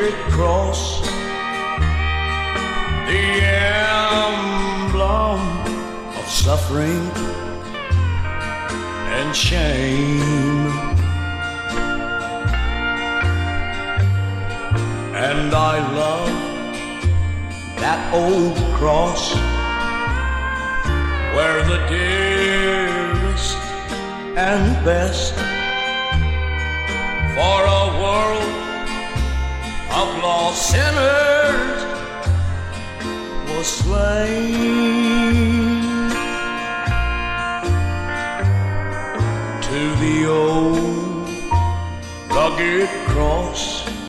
rugged cross, the emblem of suffering and shame. And I love that old cross where the dearest and best for a world of lost sinners was slain. To the old rugged cross